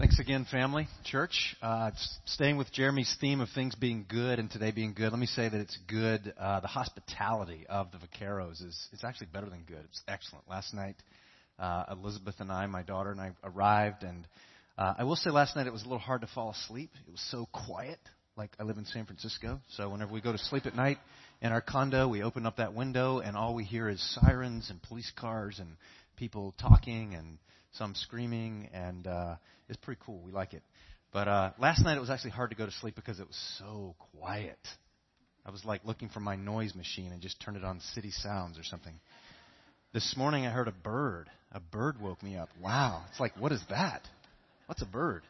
Thanks again, family, church. Staying with Jeremy's theme of things being good and today being good, let me say that it's good. The hospitality of the Vaqueros is actually better than good. It's excellent. Last night, Elizabeth and I, my daughter and I, arrived, and I will say last night it was a little hard to fall asleep. It was so quiet. Like, I live in San Francisco, so whenever we go to sleep at night in our condo, we open up that window, and all we hear is sirens and police cars and people talking and some screaming, and it's pretty cool. We like it. But last night it was actually hard to go to sleep because it was so quiet. I was like looking for my noise machine and just turned it on City Sounds or something. This morning I heard a bird. A bird woke me up. Wow. It's like, what is that? What's a bird?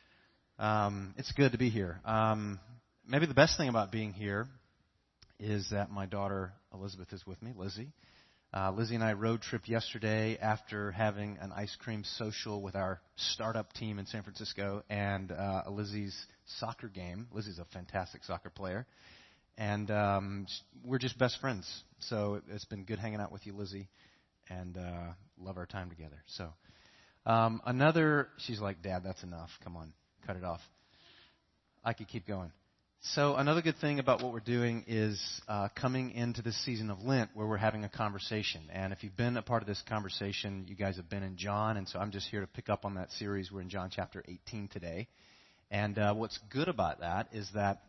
It's good to be here. Maybe the best thing about being here is that my daughter Elizabeth is with me, Lizzie. Lizzie and I road trip yesterday after having an ice cream social with our startup team in San Francisco and Lizzie's soccer game. Lizzie's a fantastic soccer player. And we're just best friends. So it's been good hanging out with you, Lizzie, and love our time together. So she's like, Dad, that's enough. Come on, cut it off. I could keep going. So another good thing about what we're doing is coming into this season of Lent where we're having a conversation. And if you've been a part of this conversation, you guys have been in John. And so I'm just here to pick up on that series. We're in John chapter 18 today. And what's good about that is that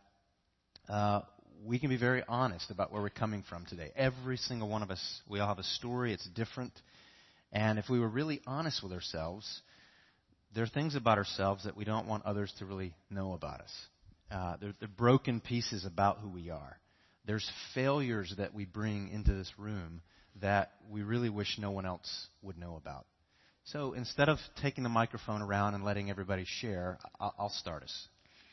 we can be very honest about where we're coming from today. Every single one of us, we all have a story. It's different. And if we were really honest with ourselves, there are things about ourselves that we don't want others to really know about us. They're broken pieces about who we are. There's failures that we bring into this room that we really wish no one else would know about. So instead of taking the microphone around and letting everybody share, I'll start us.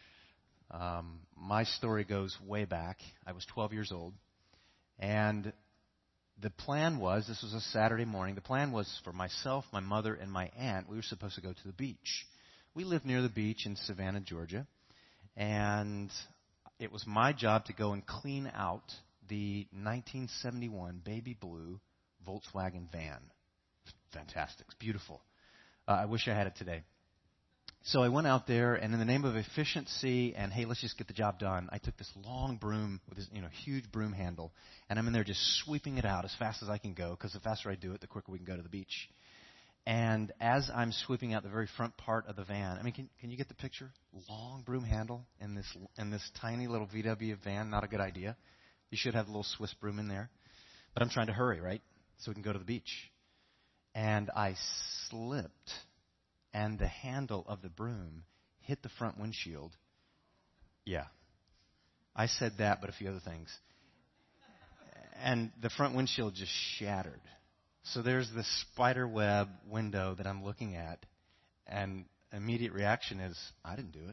My story goes way back. I was 12 years old. And the plan was, this was a Saturday morning, the plan was for myself, my mother, and my aunt, we were supposed to go to the beach. We live near the beach in Savannah, Georgia. And it was my job to go and clean out the 1971 baby blue Volkswagen van. Fantastic. It's beautiful. I wish I had it today. So I went out there, and in the name of efficiency and, hey, let's just get the job done, I took this long broom with this huge broom handle, and I'm in there just sweeping it out as fast as I can go, because the faster I do it, the quicker we can go to the beach. And as I'm sweeping out the very front part of the van, I mean, can you get the picture? Long broom handle in this tiny little VW van, not a good idea. You should have a little Swiss broom in there. But I'm trying to hurry, right? So we can go to the beach. And I slipped, and the handle of the broom hit the front windshield. Yeah. I said that, but a few other things. And the front windshield just shattered. So there's this spider web window that I'm looking at, and immediate reaction is, I didn't do it.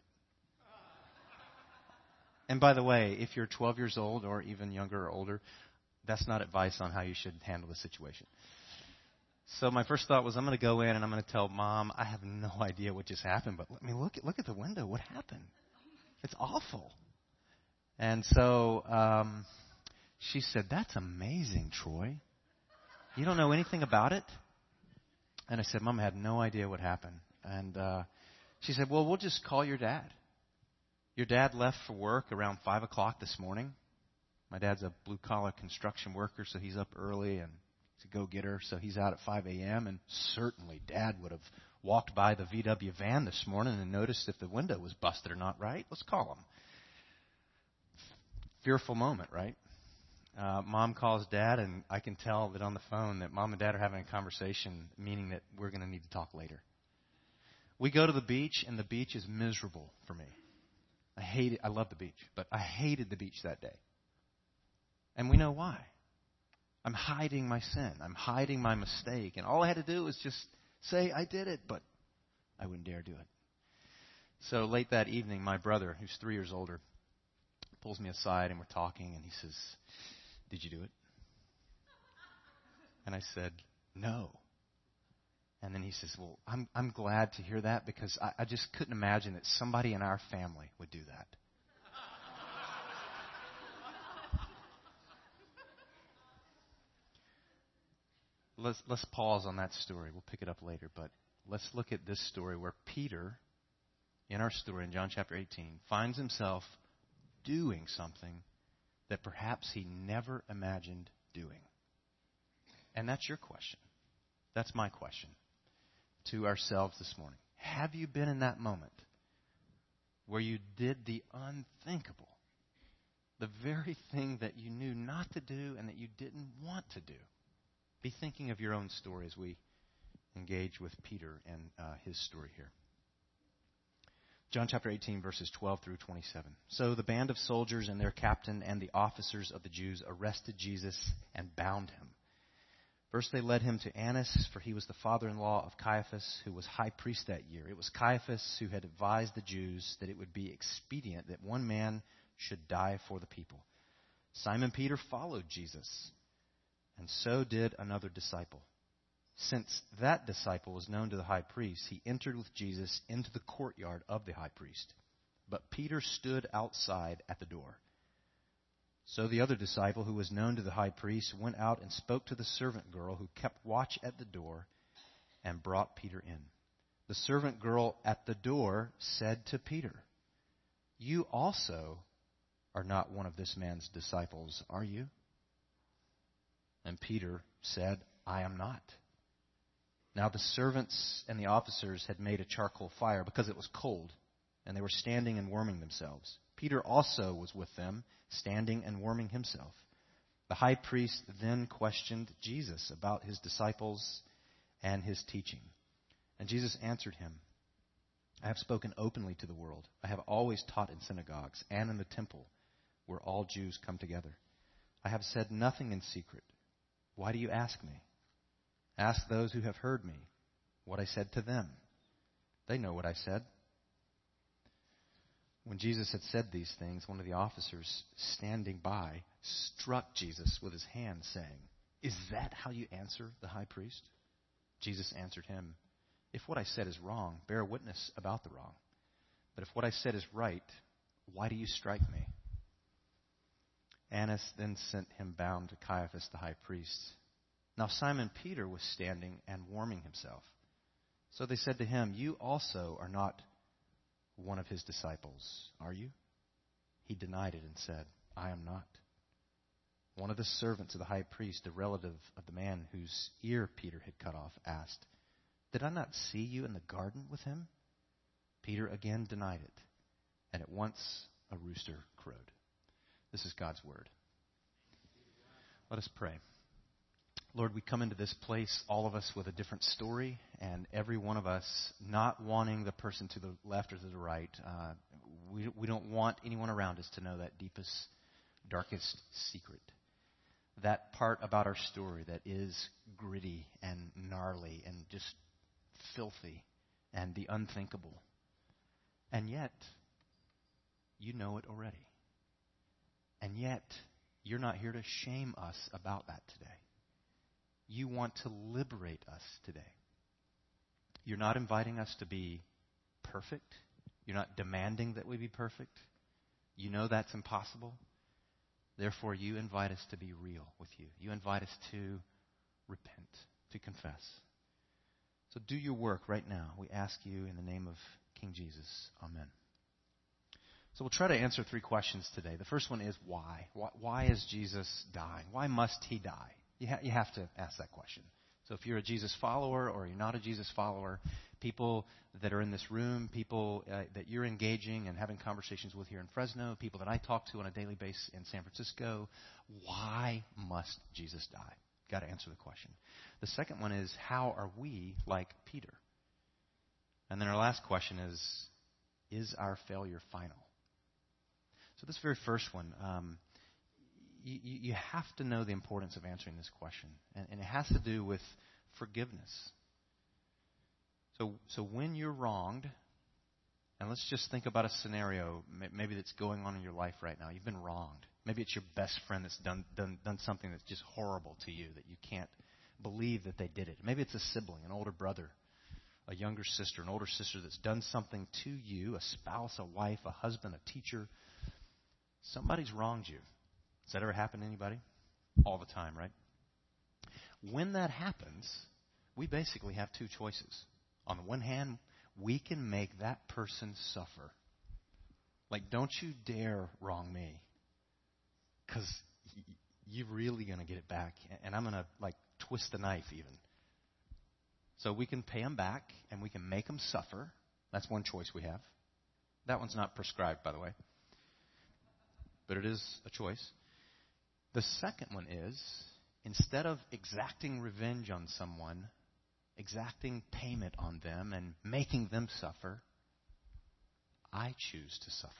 And by the way, if you're 12 years old or even younger or older, that's not advice on how you should handle the situation. So my first thought was, I'm going to go in and I'm going to tell Mom, I have no idea what just happened, but look at the window. What happened? It's awful. And so she said, that's amazing, Troy. You don't know anything about it? And I said, Mom, I had no idea what happened. And she said, well, we'll just call your dad. Your dad left for work around 5 o'clock this morning. My dad's a blue-collar construction worker, so he's up early and he's a go-getter, so he's out at 5 a.m. And certainly Dad would have walked by the VW van this morning and noticed if the window was busted or not, right? Let's call him. Fearful moment, right? Mom calls Dad, and I can tell that on the phone that Mom and Dad are having a conversation, meaning that we're going to need to talk later. We go to the beach, and the beach is miserable for me. I hate it. I love the beach, but I hated the beach that day. And we know why. I'm hiding my sin. I'm hiding my mistake. And all I had to do was just say I did it, but I wouldn't dare do it. So late that evening, my brother, who's 3 years older, pulls me aside, and we're talking, and he says, did you do it? And I said, no. And then he says, well, I'm glad to hear that, because I just couldn't imagine that somebody in our family would do that. Let's pause on that story. We'll pick it up later, but let's look at this story where Peter in our story in John chapter 18 finds himself doing something that perhaps he never imagined doing. And that's your question. That's my question to ourselves this morning. Have you been in that moment where you did the unthinkable, the very thing that you knew not to do and that you didn't want to do? Be thinking of your own story as we engage with Peter and his story here. John chapter 18, verses 12 through 27. So the band of soldiers and their captain and the officers of the Jews arrested Jesus and bound him. First they led him to Annas, for he was the father-in-law of Caiaphas, who was high priest that year. It was Caiaphas who had advised the Jews that it would be expedient that one man should die for the people. Simon Peter followed Jesus, and so did another disciple. Since that disciple was known to the high priest, he entered with Jesus into the courtyard of the high priest. But Peter stood outside at the door. So the other disciple, who was known to the high priest, went out and spoke to the servant girl who kept watch at the door and brought Peter in. The servant girl at the door said to Peter, "You also are not one of this man's disciples, are you?" And Peter said, "I am not." Now the servants and the officers had made a charcoal fire because it was cold, and they were standing and warming themselves. Peter also was with them, standing and warming himself. The high priest then questioned Jesus about his disciples and his teaching. And Jesus answered him, "I have spoken openly to the world. I have always taught in synagogues and in the temple where all Jews come together. I have said nothing in secret. Why do you ask me? Ask those who have heard me what I said to them. They know what I said." When Jesus had said these things, one of the officers standing by struck Jesus with his hand, saying, "Is that how you answer the high priest?" Jesus answered him, "If what I said is wrong, bear witness about the wrong. But if what I said is right, why do you strike me?" Annas then sent him bound to Caiaphas the high priest. Now Simon Peter was standing and warming himself. So they said to him, "You also are not one of his disciples, are you?" He denied it and said, "I am not." One of the servants of the high priest, a relative of the man whose ear Peter had cut off, asked, "Did I not see you in the garden with him?" Peter again denied it, and at once a rooster crowed. This is God's word. Let us pray. Lord, we come into this place, all of us with a different story, and every one of us not wanting the person to the left or to the right. We don't want anyone around us to know that deepest, darkest secret. That part about our story that is gritty and gnarly and just filthy and the unthinkable. And yet, you know it already. And yet, you're not here to shame us about that today. You want to liberate us today. You're not inviting us to be perfect. You're not demanding that we be perfect. You know that's impossible. Therefore, you invite us to be real with you. You invite us to repent, to confess. So do your work right now. We ask you in the name of King Jesus. Amen. So we'll try to answer 3 questions today. The first one is why? Why is Jesus dying? Why must he die? You have to ask that question. So if you're a Jesus follower or you're not a Jesus follower, people that are in this room, people that you're engaging and having conversations with here in Fresno, people that I talk to on a daily basis in San Francisco, why must Jesus die? Got to answer the question. The second one is, how are we like Peter? And then our last question is our failure final? So this very first one, you have to know the importance of answering this question. And it has to do with forgiveness. So when you're wronged, and let's just think about a scenario maybe that's going on in your life right now. You've been wronged. Maybe it's your best friend that's done something that's just horrible to you, that you can't believe that they did it. Maybe it's a sibling, an older brother, a younger sister, an older sister that's done something to you, a spouse, a wife, a husband, a teacher. Somebody's wronged you. Does that ever happen to anybody? All the time, right? When that happens, we basically have 2 choices. On the one hand, we can make that person suffer. Like, don't you dare wrong me, because you're really going to get it back, and I'm going to, like, twist the knife even. So we can pay them back, and we can make them suffer. That's one choice we have. That one's not prescribed, by the way, but it is a choice. The second one is, instead of exacting revenge on someone, exacting payment on them and making them suffer, I choose to suffer.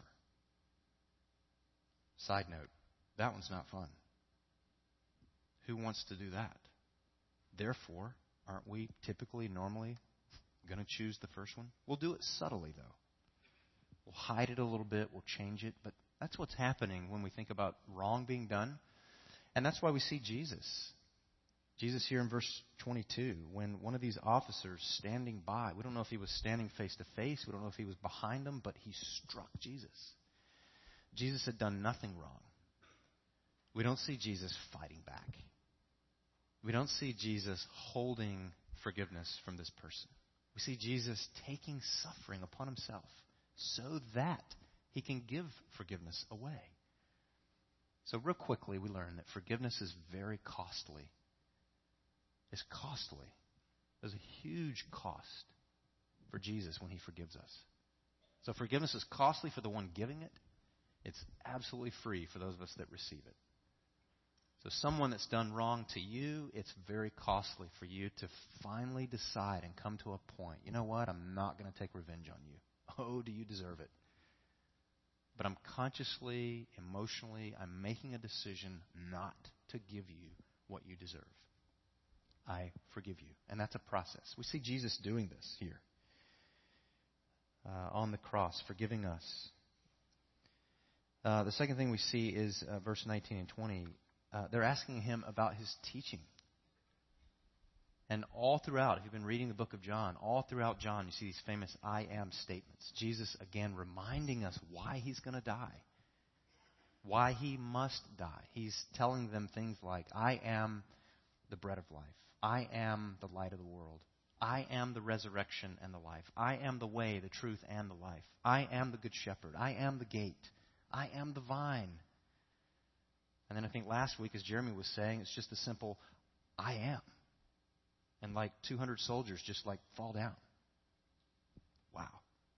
Side note, that one's not fun. Who wants to do that? Therefore, aren't we typically, normally, going to choose the first one? We'll do it subtly, though. We'll hide it a little bit, we'll change it, but that's what's happening when we think about wrong being done. And that's why we see Jesus. Jesus here in verse 22, when one of these officers standing by, we don't know if he was standing face to face, we don't know if he was behind him, but he struck Jesus. Jesus had done nothing wrong. We don't see Jesus fighting back. We don't see Jesus holding forgiveness from this person. We see Jesus taking suffering upon himself so that he can give forgiveness away. So real quickly, we learn that forgiveness is very costly. It's costly. There's a huge cost for Jesus when he forgives us. So forgiveness is costly for the one giving it. It's absolutely free for those of us that receive it. So someone that's done wrong to you, it's very costly for you to finally decide and come to a point. You know what? I'm not going to take revenge on you. Oh, do you deserve it? But I'm consciously, emotionally, I'm making a decision not to give you what you deserve. I forgive you. And that's a process. We see Jesus doing this here on the cross, forgiving us. The second thing we see is verse 19 and 20. They're asking him about his teaching. And all throughout, if you've been reading the book of John, all throughout John, you see these famous I am statements. Jesus, again, reminding us why he's going to die. Why he must die. He's telling them things like, I am the bread of life. I am the light of the world. I am the resurrection and the life. I am the way, the truth, and the life. I am the good shepherd. I am the gate. I am the vine. And then I think last week, as Jeremy was saying, it's just a simple, I am. And like 200 soldiers just like fall down. Wow.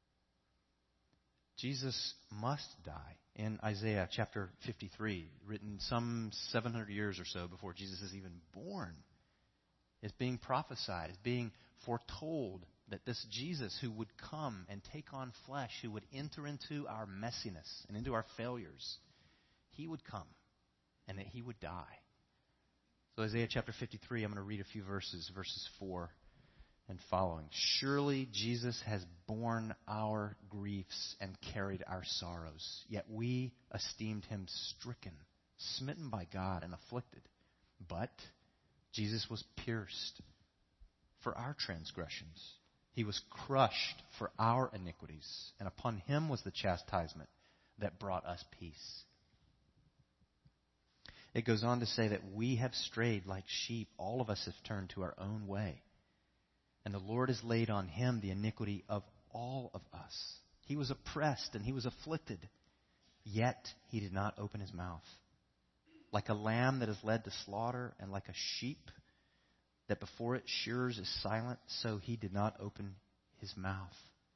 Jesus must die. In Isaiah chapter 53, written some 700 years or so before Jesus is even born, it's being prophesied, it's being foretold that this Jesus who would come and take on flesh, who would enter into our messiness and into our failures, he would come and that he would die. So Isaiah chapter 53, I'm going to read a few verses 4 and following. Surely Jesus has borne our griefs and carried our sorrows, yet we esteemed him stricken, smitten by God, and afflicted. But Jesus was pierced for our transgressions. He was crushed for our iniquities, and upon him was the chastisement that brought us peace. It goes on to say that we have strayed like sheep. All of us have turned to our own way. And the Lord has laid on him the iniquity of all of us. He was oppressed and he was afflicted, yet he did not open his mouth. Like a lamb that is led to slaughter, and like a sheep that before its shearers is silent, so he did not open his mouth.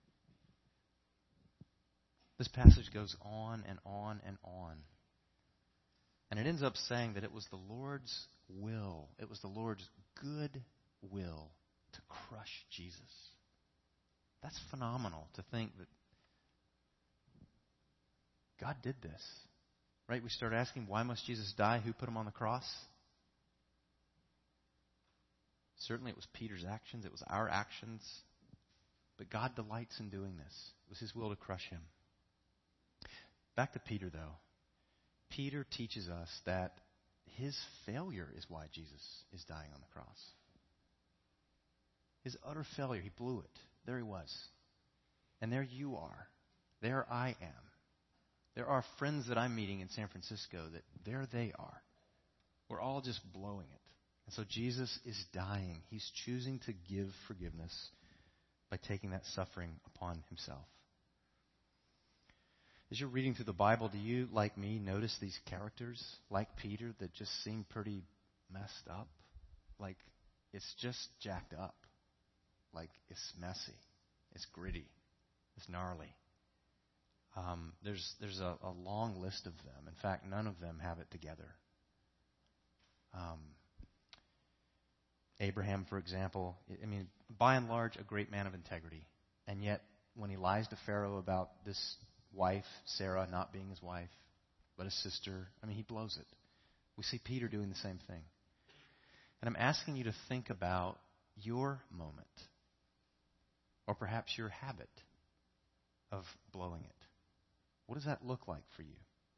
This passage goes on and on and on. And it ends up saying that it was the Lord's will, it was the Lord's good will to crush Jesus. That's phenomenal to think that God did this. Right? We start asking, why must Jesus die? Who put him on the cross? Certainly it was Peter's actions. It was our actions. But God delights in doing this. It was his will to crush him. Back to Peter, though. Peter teaches us that his failure is why Jesus is dying on the cross. His utter failure, he blew it. There he was. And there you are. There I am. There are friends that I'm meeting in San Francisco that there they are. We're all just blowing it. And so Jesus is dying. He's choosing to give forgiveness. by taking that suffering upon himself. As you're reading through the Bible, do you, like me, notice these characters, like Peter, that just seem pretty messed up? Like, it's just jacked up. Like, it's messy. It's gritty. It's gnarly. There's a long list of them. In fact, none of them have it together. Abraham, for example, I mean, by and large, a great man of integrity. And yet, when he lies to Pharaoh about this wife, Sarah, not being his wife, but his sister, I mean, he blows it. We see Peter doing the same thing. And I'm asking you to think about your moment, or perhaps your habit of blowing it. What does that look like for you?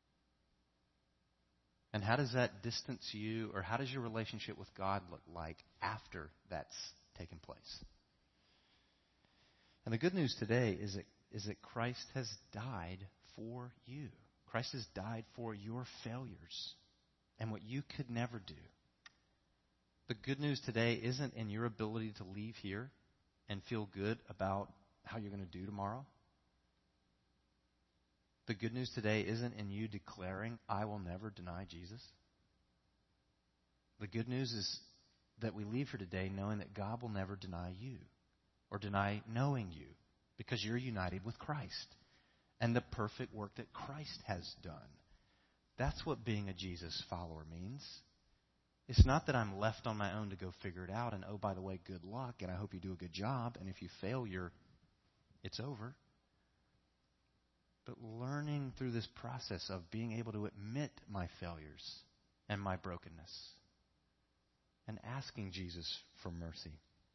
And how does that distance you, or how does your relationship with God look like after that's taken place? And the good news today is that Christ has died for you. Christ has died for your failures and what you could never do. The good news today isn't in your ability to leave here and feel good about how you're going to do tomorrow. The good news today isn't in you declaring, I will never deny Jesus. The good news is that we leave here today knowing that God will never deny you or deny knowing you because you're united with Christ and the perfect work that Christ has done. That's what being a Jesus follower means. It's not that I'm left on my own to go figure it out and, oh, by the way, good luck and I hope you do a good job, and if you fail, it's over. But learning through this process of being able to admit my failures and my brokenness and asking Jesus for mercy.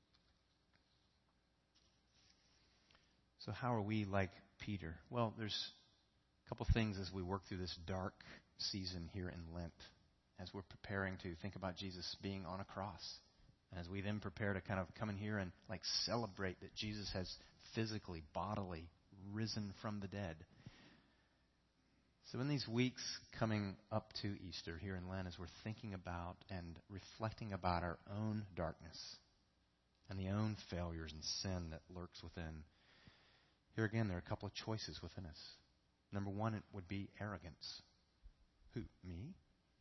So how are we like Peter? Well, there's a couple things as we work through this dark season here in Lent, as we're preparing to think about Jesus being on a cross. And as we then prepare to kind of come in here and like celebrate that Jesus has physically, bodily risen from the dead. So in these weeks coming up to Easter here in Lent, as we're thinking about and reflecting about our own darkness and the own failures and sin that lurks within, here again, there are a couple of choices within us. Number one, it would be arrogance. Who? Me?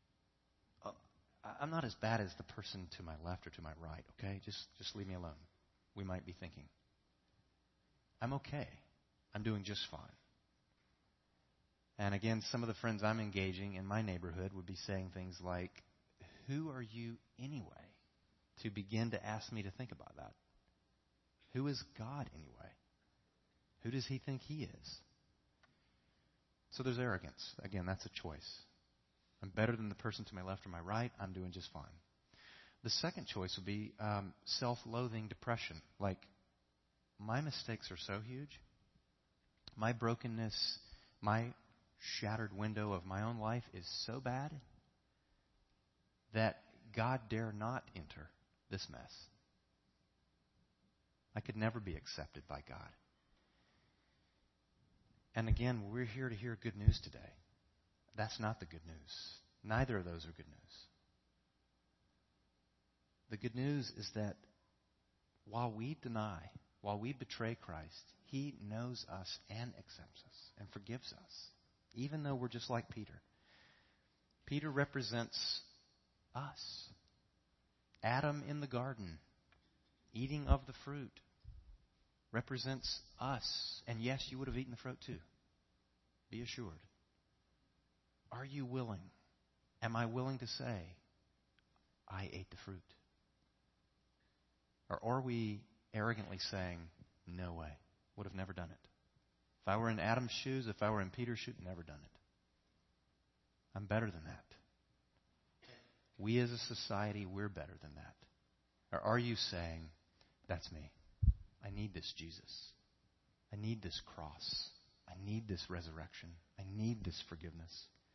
I'm not as bad as the person to my left or to my right, okay? Just leave me alone. We might be thinking. I'm okay. I'm doing just fine. And again, some of the friends I'm engaging in my neighborhood would be saying things like, who are you anyway to begin to ask me to think about that? Who is God anyway? Who does he think he is? So there's arrogance. Again, that's a choice. I'm better than the person to my left or my right. I'm doing just fine. The second choice would be self-loathing depression. Like, my mistakes are so huge. My brokenness, my shattered window of my own life is so bad that God dare not enter this mess. I could never be accepted by God. And again, we're here to hear good news today. That's not the good news. Neither of those are good news. The good news is that while we deny, while we betray Christ, he knows us and accepts us and forgives us, even though we're just like Peter. Peter represents us. Adam in the garden, eating of the fruit, represents us. And yes, you would have eaten the fruit too. Be assured. Are you willing? Am I willing to say, I ate the fruit? Or are we arrogantly saying, no way, would have never done it? If I were in Adam's shoes, if I were in Peter's shoes, never done it. I'm better than that. We as a society, we're better than that. Or are you saying, that's me. I need this Jesus. I need this cross. I need this resurrection. I need this forgiveness.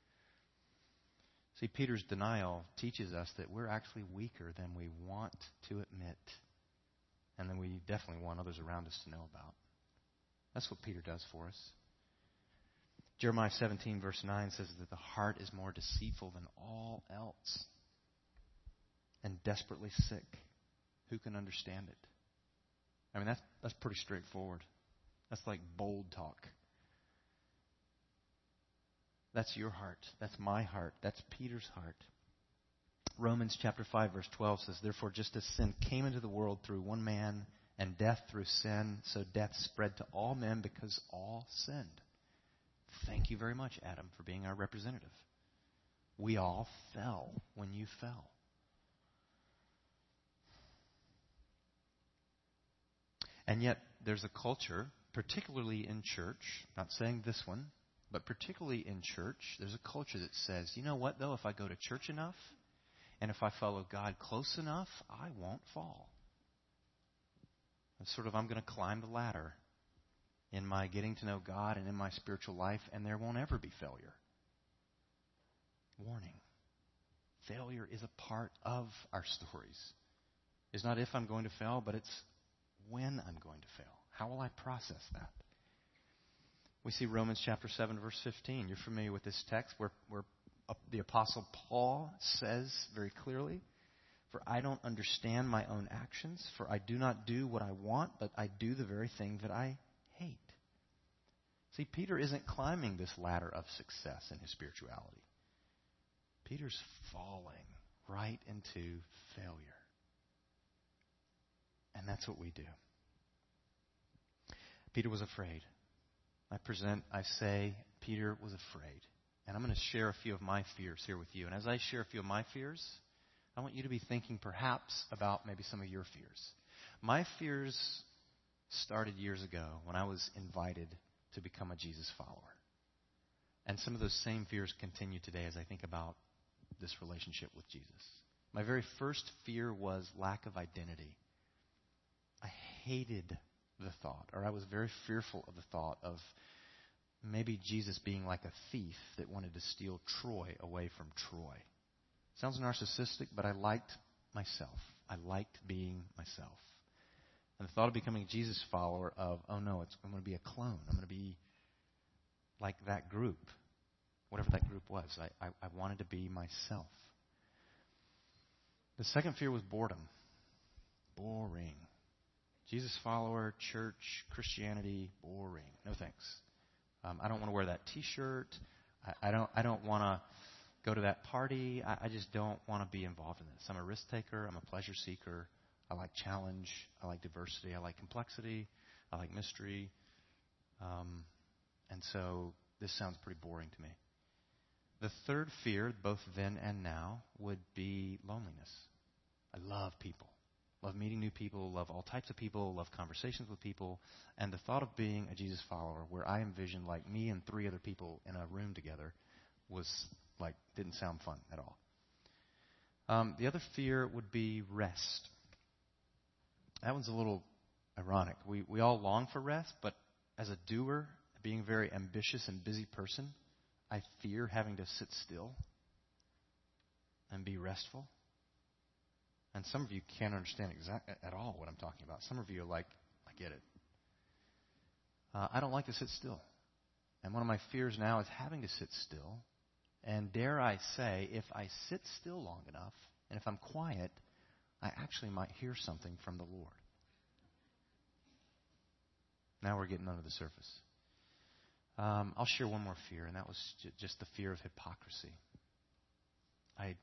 See, Peter's denial teaches us that we're actually weaker than we want to admit, and than we definitely want others around us to know about. That's what Peter does for us. Jeremiah 17, verse 9 says that the heart is more deceitful than all else and desperately sick. Who can understand it? I mean, that's pretty straightforward. That's like bold talk. That's your heart. That's my heart. That's Peter's heart. Romans chapter 5, verse 12 says, "Therefore, just as sin came into the world through one man, and death through sin, so death spread to all men because all sinned." Thank you very much, Adam, for being our representative. We all fell when you fell. And yet, there's a culture, particularly in church, not saying this one, but particularly in church, there's a culture that says, you know what, though, if I go to church enough, and if I follow God close enough, I won't fall. It's sort of, I'm going to climb the ladder in my getting to know God and in my spiritual life, and there won't ever be failure. Warning. Failure is a part of our stories. It's not if I'm going to fail, but it's when I'm going to fail. How will I process that? We see Romans chapter 7, verse 15. You're familiar with this text where the Apostle Paul says very clearly, "For I don't understand my own actions, for I do not do what I want, but I do the very thing that I hate." See, Peter isn't climbing this ladder of success in his spirituality. Peter's falling right into failure. And that's what we do. Peter was afraid. I say Peter was afraid. And I'm going to share a few of my fears here with you. And as I share a few of my fears, I want you to be thinking perhaps about maybe some of your fears. My fears started years ago when I was invited to become a Jesus follower. And some of those same fears continue today as I think about this relationship with Jesus. My very first fear was lack of identity. I hated the thought, or I was very fearful of the thought of maybe Jesus being like a thief that wanted to steal Troy away from Troy. Sounds narcissistic, but I liked myself. I liked being myself. And the thought of becoming a Jesus follower of, oh no, I'm going to be a clone. I'm going to be like that group, whatever that group was. I wanted to be myself. The second fear was boredom. Boring. Jesus follower, church, Christianity, boring. No thanks. I don't want to wear that T-shirt. I don't want to go to that party. I just don't want to be involved in this. I'm a risk taker. I'm a pleasure seeker. I like challenge. I like diversity. I like complexity. I like mystery. And so this sounds pretty boring to me. The third fear, both then and now, would be loneliness. I love people. Love meeting new people, love all types of people, love conversations with people. And the thought of being a Jesus follower where I envisioned like me and 3 other people in a room together was like, didn't sound fun at all. The other fear would be rest. That one's a little ironic. We all long for rest, but as a doer, being a very ambitious and busy person, I fear having to sit still and be restful. And some of you can't understand at all what I'm talking about. Some of you are like, I get it. I don't like to sit still. And one of my fears now is having to sit still. And dare I say, if I sit still long enough, and if I'm quiet, I actually might hear something from the Lord. Now we're getting under the surface. I'll share one more fear, and that was just the fear of hypocrisy. I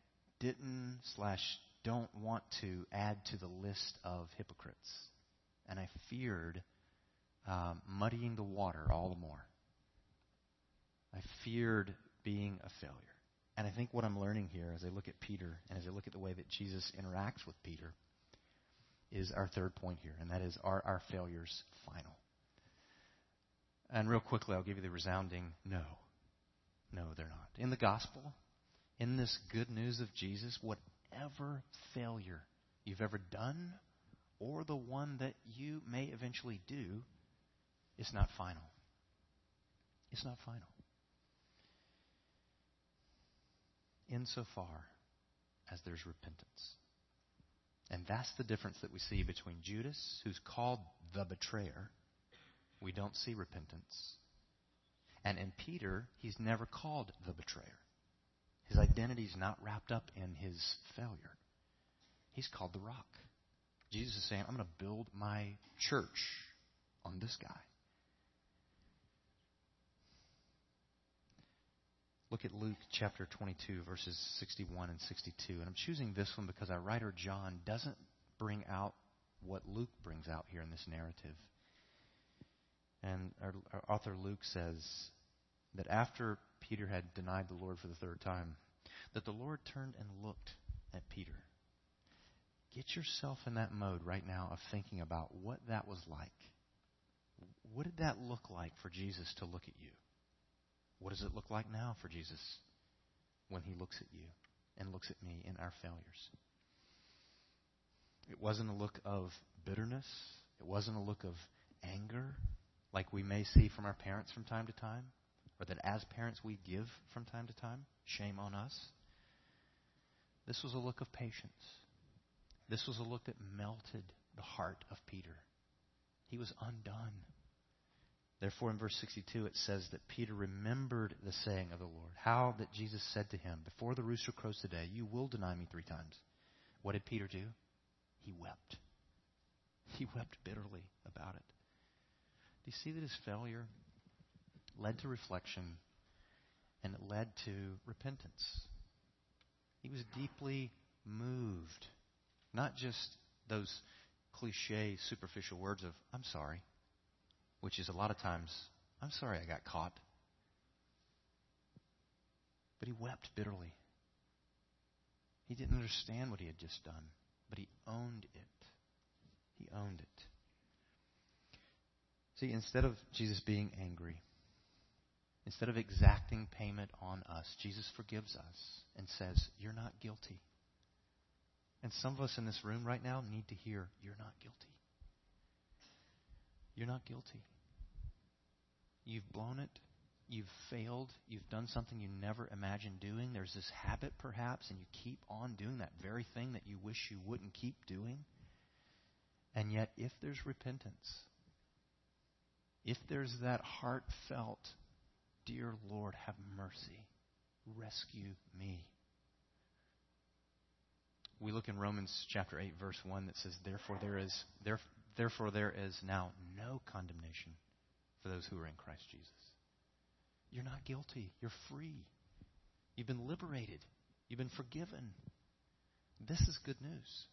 don't want to add to the list of hypocrites. And I feared muddying the water all the more. I feared being a failure. And I think what I'm learning here as I look at Peter and as I look at the way that Jesus interacts with Peter is our third point here, and that is, are our failures final? And real quickly, I'll give you the resounding no. No, they're not. In the gospel, in this good news of Jesus, whatever failure you've ever done or the one that you may eventually do, it's not final. It's not final. Insofar as there's repentance. And that's the difference that we see between Judas, who's called the betrayer. We don't see repentance. And in Peter, he's never called the betrayer. His identity is not wrapped up in his failure. He's called the rock. Jesus is saying, I'm going to build my church on this guy. Look at Luke chapter 22, verses 61 and 62. And I'm choosing this one because our writer John doesn't bring out what Luke brings out here in this narrative. And our author Luke says that after Peter had denied the Lord for the third time, that the Lord turned and looked at Peter. Get yourself in that mode right now of thinking about what that was like. What did that look like for Jesus to look at you? What does it look like now for Jesus when he looks at you and looks at me in our failures? It wasn't a look of bitterness. It wasn't a look of anger like we may see from our parents from time to time, or that as parents we give from time to time. Shame on us. This was a look of patience. This was a look that melted the heart of Peter. He was undone. Therefore, in verse 62, it says that Peter remembered the saying of the Lord, how that Jesus said to him, before the rooster crows today, you will deny me 3 times. What did Peter do? He wept. He wept bitterly about it. Do you see that his failure led to reflection and it led to repentance? He was deeply moved. Not just those cliche, superficial words of, I'm sorry, which is a lot of times, I'm sorry I got caught. But he wept bitterly. He didn't understand what he had just done, but he owned it. He owned it. See, instead of Jesus being angry, instead of exacting payment on us, Jesus forgives us and says, you're not guilty. And some of us in this room right now need to hear, you're not guilty. You're not guilty. You've blown it. You've failed. You've done something you never imagined doing. There's this habit perhaps, and you keep on doing that very thing that you wish you wouldn't keep doing. And yet, if there's repentance, if there's that heartfelt, dear Lord, have mercy, rescue me. We look in Romans chapter 8, verse 1 that says, Therefore there is now no condemnation for those who are in Christ Jesus. You're not guilty. You're free. You've been liberated. You've been forgiven. This is good news.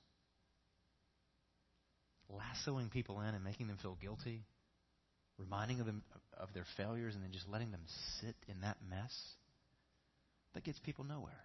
Lassoing people in and making them feel guilty, reminding them of their failures, and then just letting them sit in that mess, that gets people nowhere.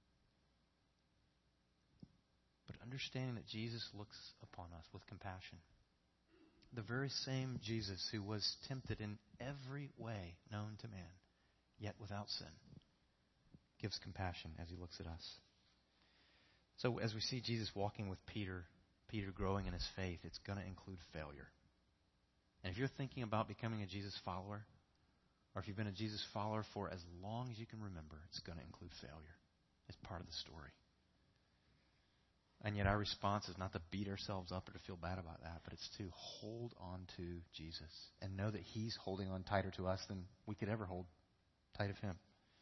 But understanding that Jesus looks upon us with compassion. The very same Jesus who was tempted in every way known to man, yet without sin, gives compassion as he looks at us. So as we see Jesus walking with Peter growing in his faith, it's going to include failure. And if you're thinking about becoming a Jesus follower, or if you've been a Jesus follower for as long as you can remember, it's going to include failure. It's part of the story. And yet our response is not to beat ourselves up or to feel bad about that, but it's to hold on to Jesus and know that he's holding on tighter to us than we could ever hold tight of him.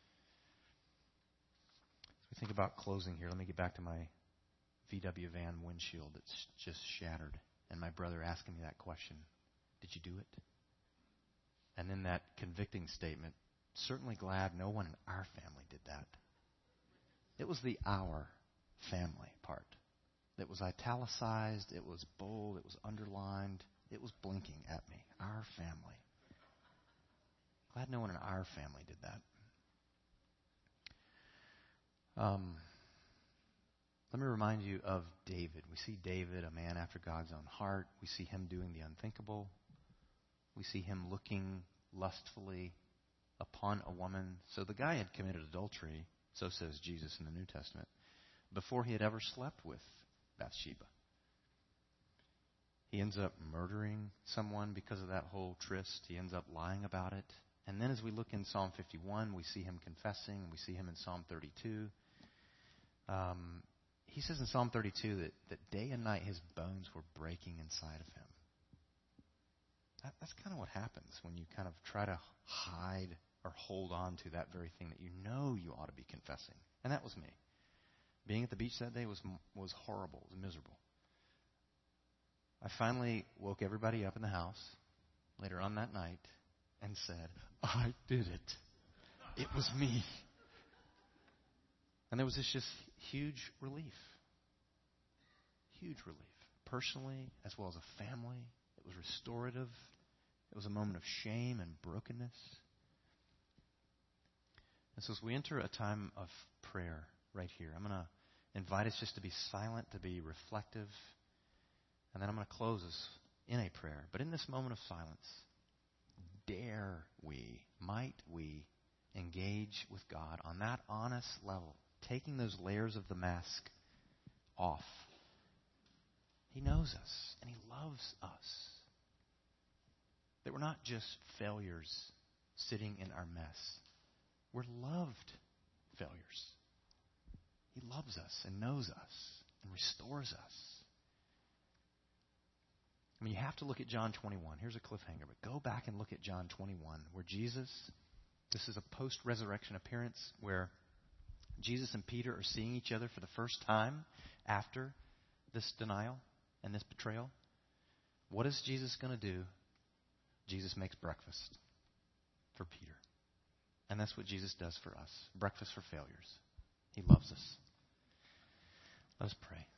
As we think about closing here, let me get back to my VW van windshield that's just shattered, and my brother asking me that question, did you do it? And then that convicting statement, certainly glad no one in our family did that. It was the our family part. It was italicized, it was bold, it was underlined, it was blinking at me. Our family. Glad no one in our family did that. Let me remind you of David. We see David, a man after God's own heart. We see him doing the unthinkable. We see him looking lustfully upon a woman. So the guy had committed adultery, so says Jesus in the New Testament, before he had ever slept with Bathsheba. He ends up murdering someone because of that whole tryst. He ends up lying about it. And then as we look in Psalm 51, we see him confessing. We see him in Psalm 32. He says in Psalm 32 that day and night his bones were breaking inside of him. That's kind of what happens when you kind of try to hide or hold on to that very thing that you know you ought to be confessing. And that was me. Being at the beach that day was horrible. It was miserable. I finally woke everybody up in the house later on that night and said, I did it. It was me. And there was this just huge relief. Huge relief. Personally, as well as a family. It was restorative. It was a moment of shame and brokenness. And so as we enter a time of prayer right here, I'm going to invite us just to be silent, to be reflective. And then I'm going to close us in a prayer. But in this moment of silence, might we engage with God on that honest level, taking those layers of the mask off. He knows us, and He loves us. That we're not just failures sitting in our mess. We're loved failures. He loves us and knows us and restores us. I mean, you have to look at John 21. Here's a cliffhanger, but go back and look at John 21, where Jesus, this is a post-resurrection appearance where Jesus and Peter are seeing each other for the first time after this denial and this betrayal. What is Jesus going to do? Jesus makes breakfast for Peter. And that's what Jesus does for us. Breakfast for failures. He loves us. Let us pray.